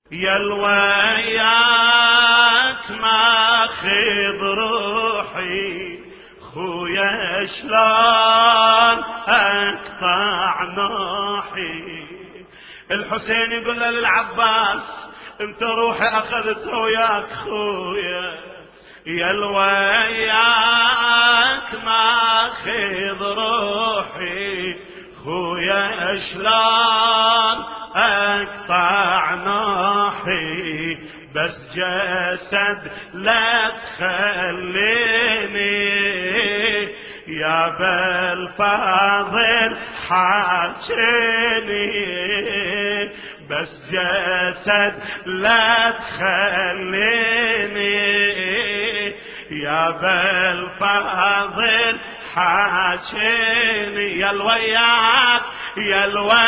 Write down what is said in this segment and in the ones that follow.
يا الوياك ماخذ روحي خويا شلون اقطع نوحي. الحسين يقول له للعباس انت روحي اخذتها وياك خويا، يا الوياك ماخذ روحي خويا شلون اقطع نوحي، بس جسد لا تخليني يا بالفاضل حاجيني، بس جسد لا تخليني يا بالفاضل حاجيني. يا الوياك يا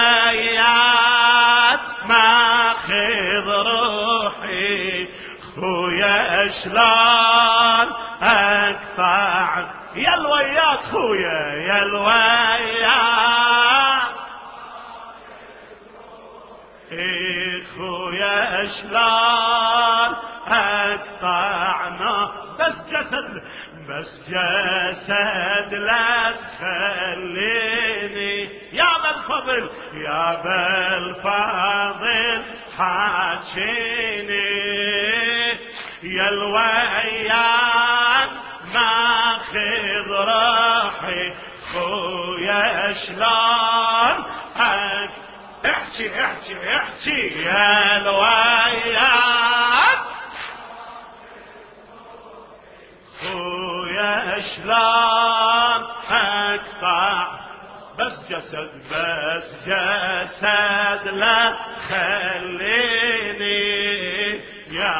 الوياك ماخذ روحي خويا شلون اقطع، يا الوياك خويا يا الوياك خويا شلون اقطعنا، بس جسد لا تخليني يا بالفضل يا بالفضل حاجيني، يا الوياك ماخذ روحي خويا شلون احكي احكي احكي يا الوياك خويا شلون اقطع، بس جسد لا خليني يا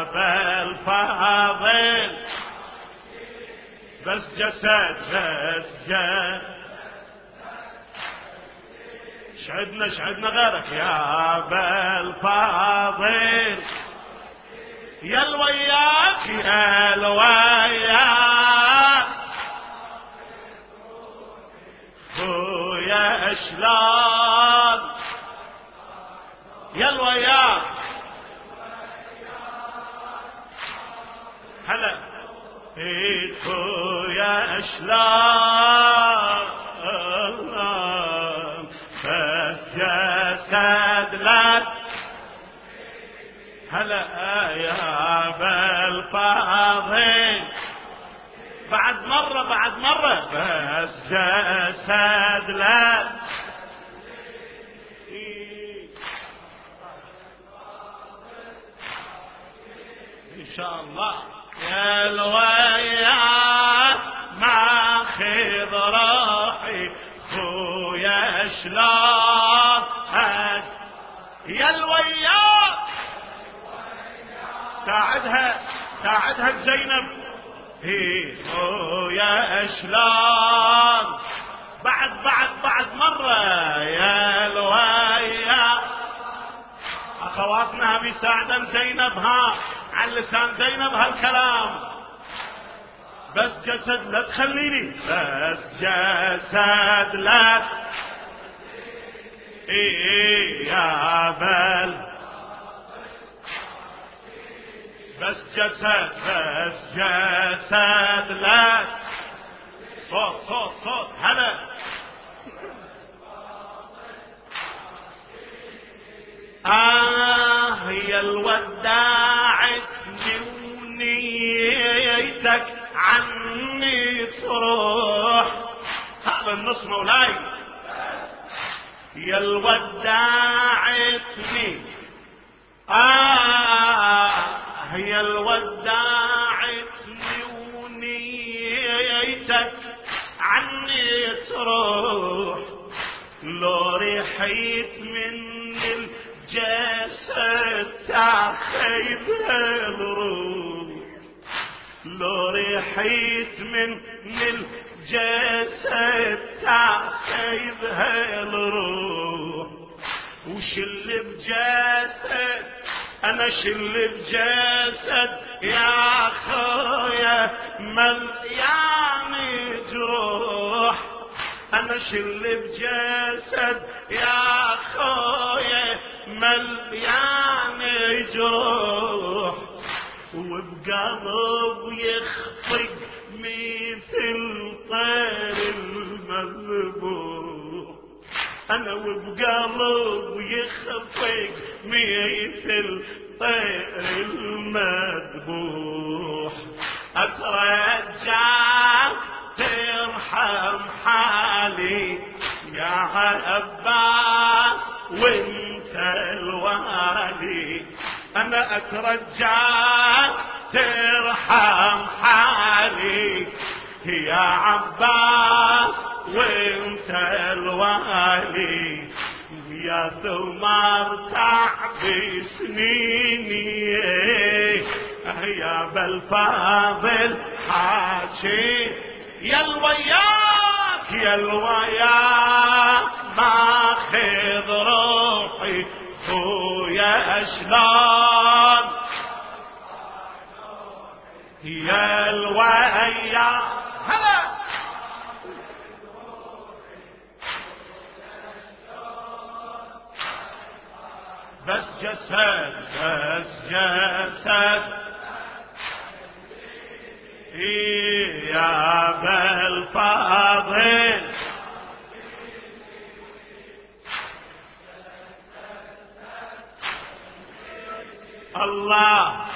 بالفاضل، بس جسد شعدنا غيرك يا بالفاضل، يا الوياك يا الوياك خويا شلون، يا الوياك هلا خويا شلون، بس جسد لك هلا يا بالفاضل، بعد مرة بس جسد لك ان شاء الله. يا الوياك ماخذ روحي خويا شلون، يا الوياك ساعدها زينب خويا شلون، بعد مرة يا الوياك. اخواتنا بيساعدن زينب ها على لسان زينب هالكلام، بس جسد لا تخليني، بس جسد لا يا بل، بس جسد لا صوت هلا يا الوداعتني ونيتك عني تروح، هذا النص مولاي. يا الوداعتني يا الوداعتني ونيتك عني تروح، لو ريحيت من الجسد تاخذ الروح، لو ريحيت من الجسد تاخذ الروح، وشل بجسد انا شل بجسد يا خويا مليان جروح، انا شل بجسد يا خويا مليان جروح، وبقلب يخفق مثل طير المذبوح. أنا وبقلب يخفق مثل طير المذبوح. أترجاك ترحم حالي يا عباس وانت الوالي. أنا أترجاك ترحم حالي يا عباس وانت الوالي. يا ثمار تعب سنيني يا بالفاضل حاجي. يا الوياك يا الوياك ماخذ روحي خويا شلون. يا الوياك هلا بس جسد بس جسد يا بالفاضل. الله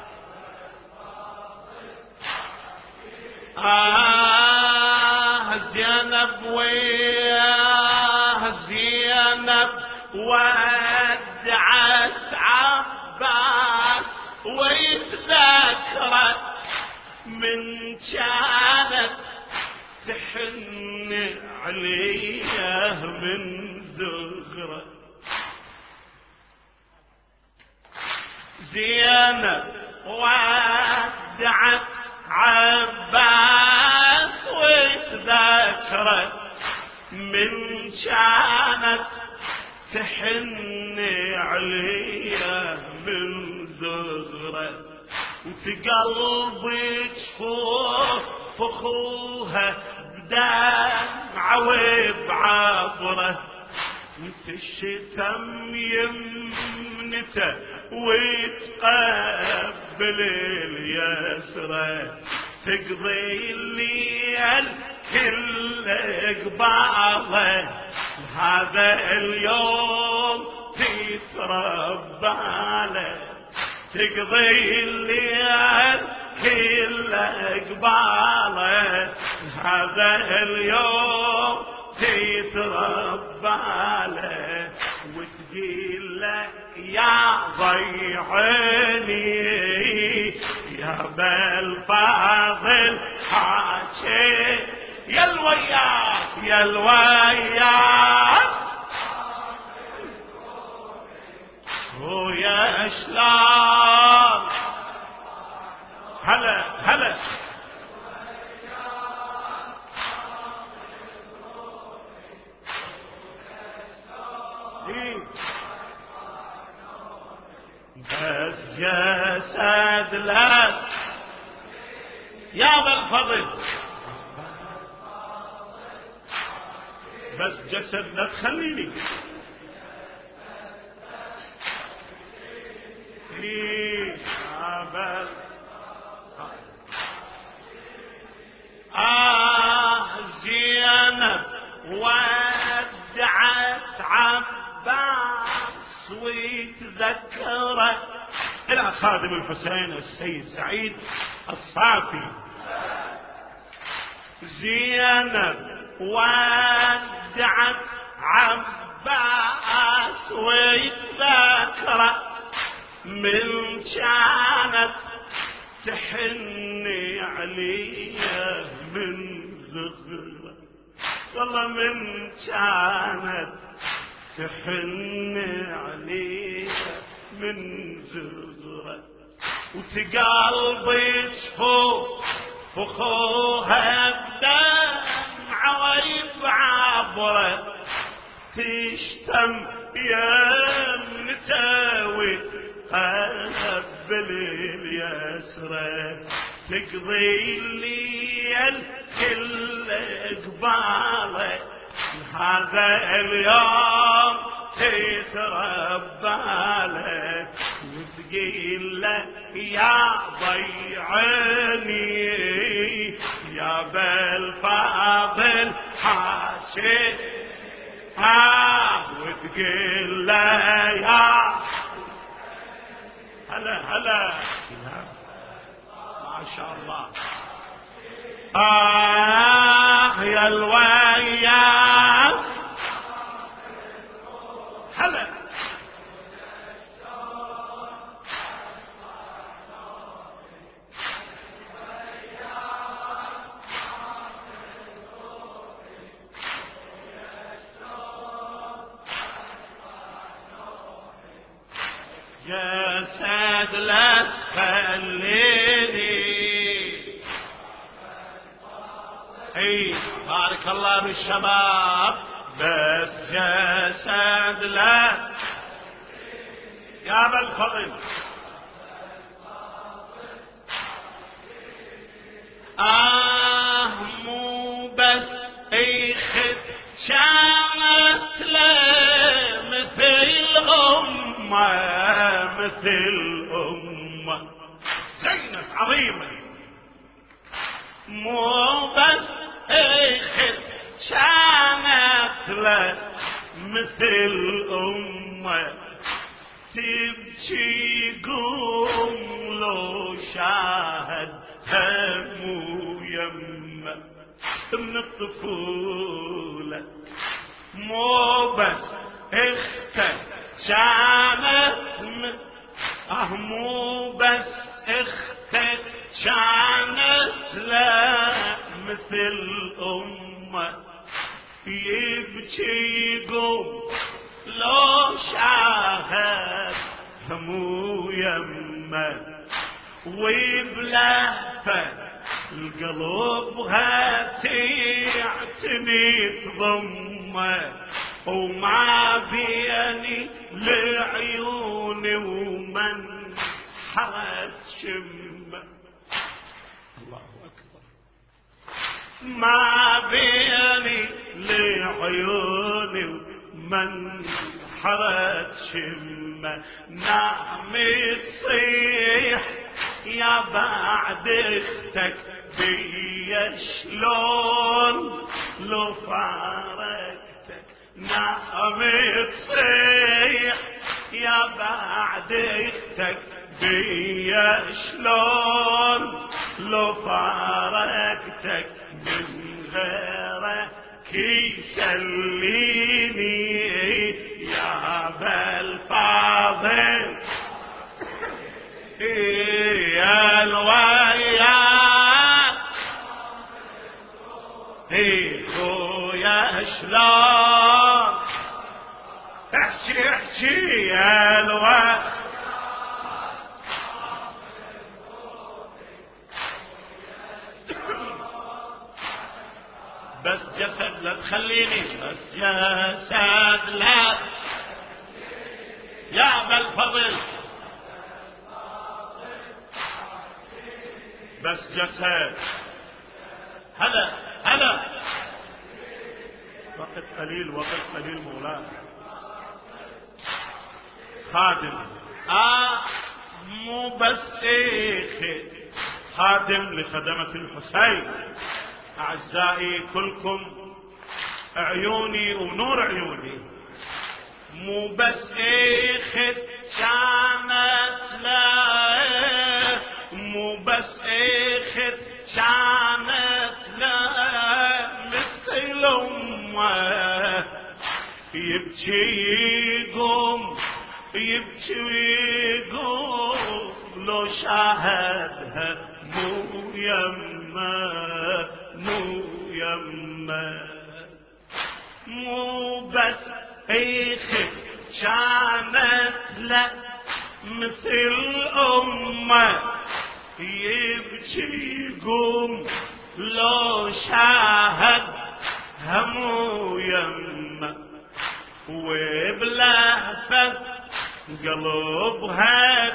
زينب ويا زينب ودعت عباس ويتذكرت من كانت تحن عليه من زغرة. زينب ودعت عباس وتذكرت من كانت تحن عليا من زغرة. وتقلبك فوق اخوها بدمعة وبعبرة. انت الشتم يمنته وتقبل اليسرة. تقضي الليل كل قباله هذا اليوم تتربى له. تقضي الليل كل قباله هذا اليوم تتربى له. وتقول له يا ضيعيني يا بالفاضل حاجي. يا الوياك يا الوياك ويا شلون. هلا هلا بس جسد لك يا بالفضل. بس جسد لا تخليني زينب ودعت عباس ويتذكرت إلى خادم الحسين السيد سعيد الصافي. زينب ودعت عباس ويتذكرت من كانت تحني عليه من زغرة. والله من كانت تحني عليه من زغرة. وتقلبي شفوف فخوها بدمعة ويبعبرة. تشتم يمنتوي قبل اليسرة. تقضي الليل كل قباله هذا اليوم تتربى وتقيل له يا ضيعني يا بالفاضل حاشي وتقيل له يا هلا ما شاء الله يا الويا هلا جسد لا تخليني بارك الله بالشباب بس جسد لا يا ابا الفضل مو بس اخذ شانت له مثل أمة زينب عظيمة مو بس اخذ شانت له مثل أمة تبكي قوم لو شاهد همو يمه من الطفولة مو بس اختك شانت مو بس اختك شانت لا مثل أمه يبكي قوم لو شاهد همو يمه وبلهفه القلبها تعتني تضمه وما بيني لعيوني ومن حرت شمه الله أكبر ما بيني لعيوني ومن حرت شمه نعم تصيح يا بعد اختك بيا شلون لو فارقتك نعم تصيح يا بعد اختك بيا شلون لو فارقتك من غيرك يسليني يا بالفاضل يا الويا خويا شلون احكي يا الويا بس جسد لا تخليني بس جسد لا يا بالفضل بس جسد هلا وقت قليل مولانا خادم مو بس خادم لخدمة الحسين أعزائي كلكم عيوني ونور عيوني مو بس كانت لا مو بس كانت لا مثل أمه يبكي يقوم لو شاهدها مو يمه مو بس كانت لا مثل أمه يبكي يقوم لو شاهد همو يمه وبلهفة قلبها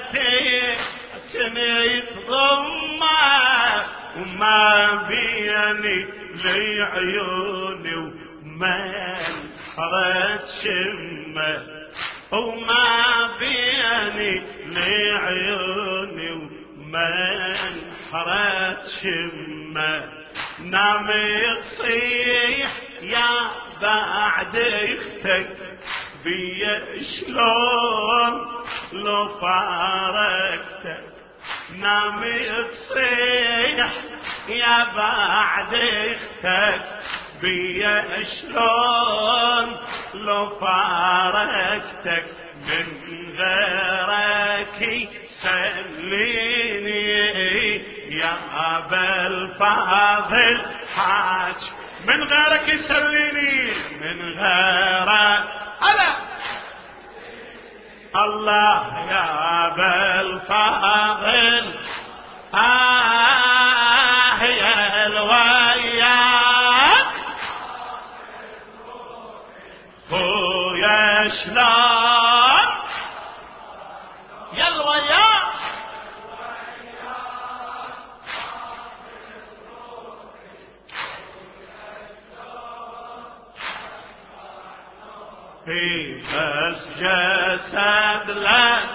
تني تضمه وما بيني لي عيوني وما خرج شمه وما بيني لعيوني ومن خرج شمه نام يصيح يا بعد اختك بيا شلون لو فارقتك نام يصيح يا بعد اختك بيا شلون لو فارقتك من غيرك سليني يا أبا الفاضل حاج من غيرك يسليني من غيرك الله يا أبا الفاضل يا الوياك خويا شلون يا الوياك في بس جسد لك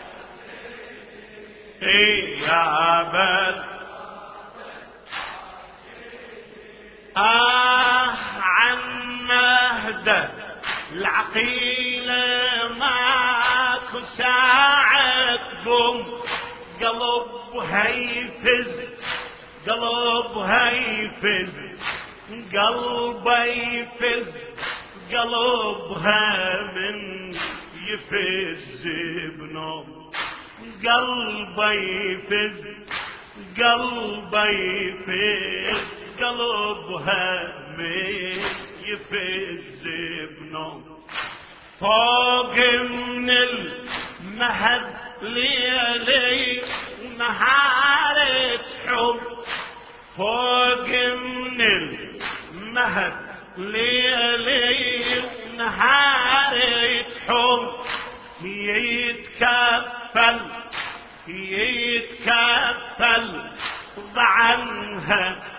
يا بل عن مهده العقيلة ماكو ساعة تقوم قلبها يفز قلبها يفز قلبها يفز قلبها من يفز بنوم قلبي يفز قلبي يفز قلبها من يفز بنوم فوق من المهد ليلي ونهار حب فوق من المهد ليلي ونهار حب يتكفل ضعنها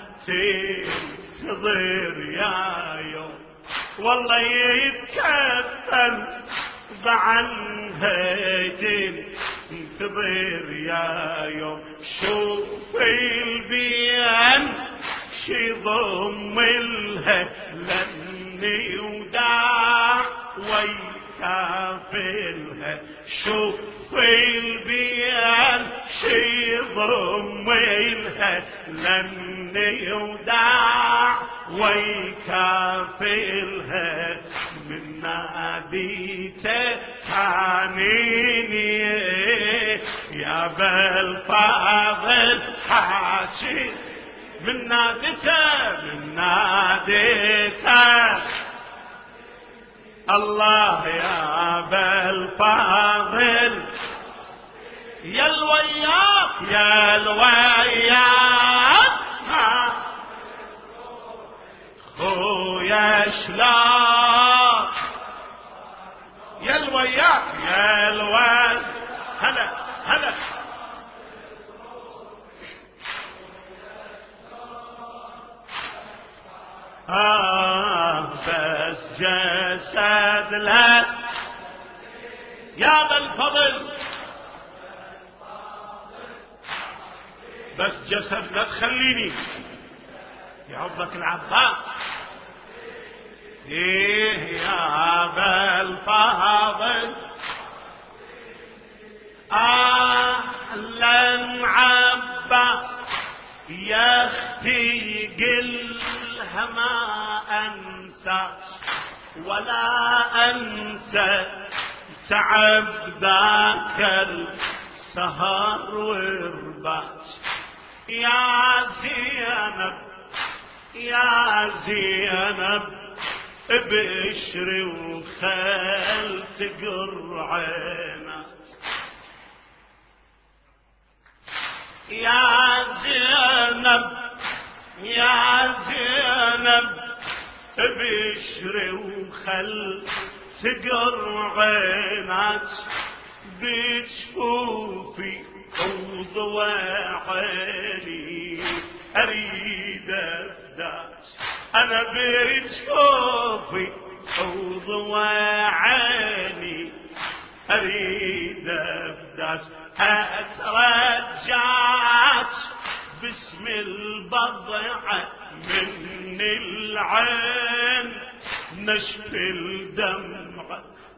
تنتظر يا يوم والله يتكفل ضعنها تنتظر يا يوم شوف البيان شي ضم لها لاني وداع ويكافلها شوف البيان شي ضم لها لاني وداع ويكافلها من ناديته تعنيني يا بالفاضل حاشي من ناديته الله يا بالفاضل يا الوياك يا الوياك خويا شلون يا الوياك يا الوياك هلا هلا بس جسد لك يا ذا الفضل بس جسد لا تخليني يعضك العباس يا ذا الفضل أهلا عباس يا اختي قلها ما انساش ولا انسى تعب ذاك السهر والرباش يا زينب يا زينب بشري وخل تقر عينك يا زينب يا زينب بشري وخل تقر عينك بجفوفي وضوى عيني اريد افداك انا بجفوفي وضوى عيني أريد أفداس أترجاك باسم البضعة من العين نشف الدمع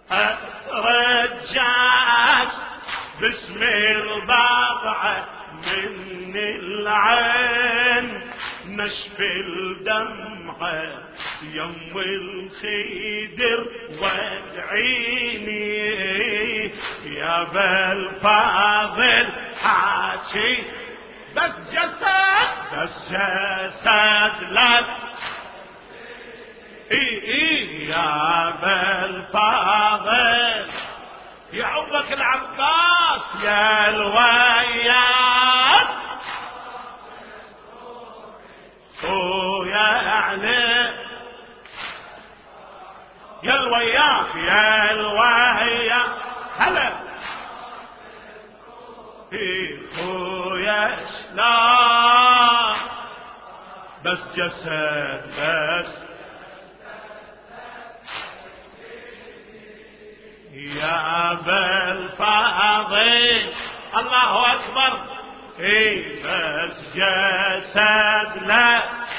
أترجاك باسم البضعة من العين نشف الدمع يم الخدر وادعيني يا بالفاضل حاكي بس جسد لك يا بالفاضل يعوضك العباس يا الوياك يعني يا الوياك يا الوياك هلا خويا شلون بس جسد بس يا بالفاضل الله أكبر بس جسد لا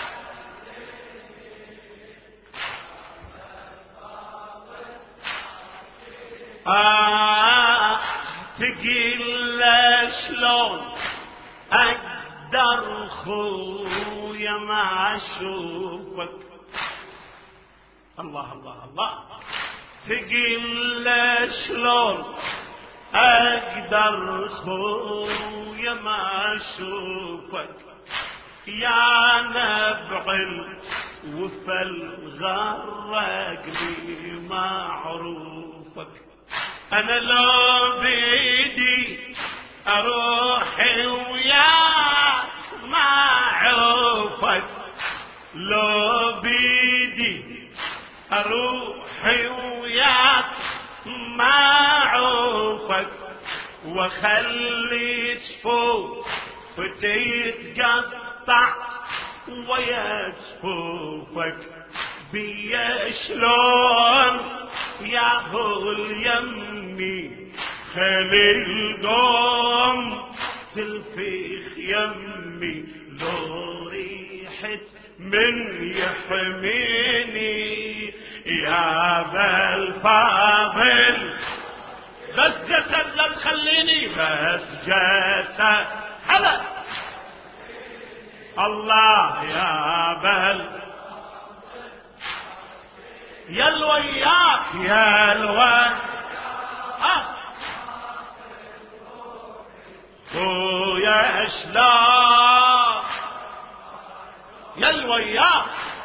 تقيل شلون أقدر خويا ما أشوفك الله الله الله تقيل شلون أقدر خويا ما أشوفك يا نبع الوفا الغرق لي معروفك أنا لو بيدي أروح وياك ما أعوفك لو بيدي أروح وياك ما أعوفك وخلي جفوف فتيتقطع ويا جفوفك بيا شلون يا هو اليمي خلي القوم تلفيخ يمي لو ريحت من يحميني يا بالفاضل بس جسد لا تخليني بس جسد هلا الله يا بل يا الوياك يا الوياك خويا شلون يا الوياك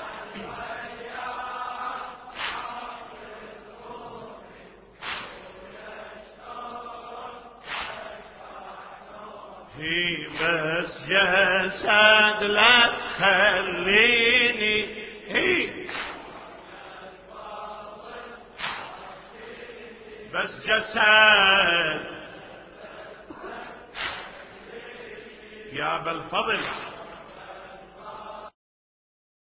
بس جسد لا تخليني بس جسد يا بالفضل